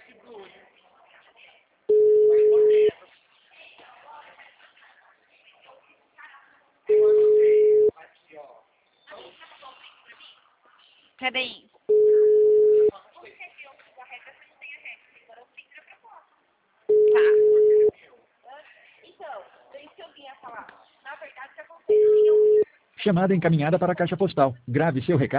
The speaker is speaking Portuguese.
Peraí. Tá. Chamada encaminhada para a caixa postal. Grave seu recado.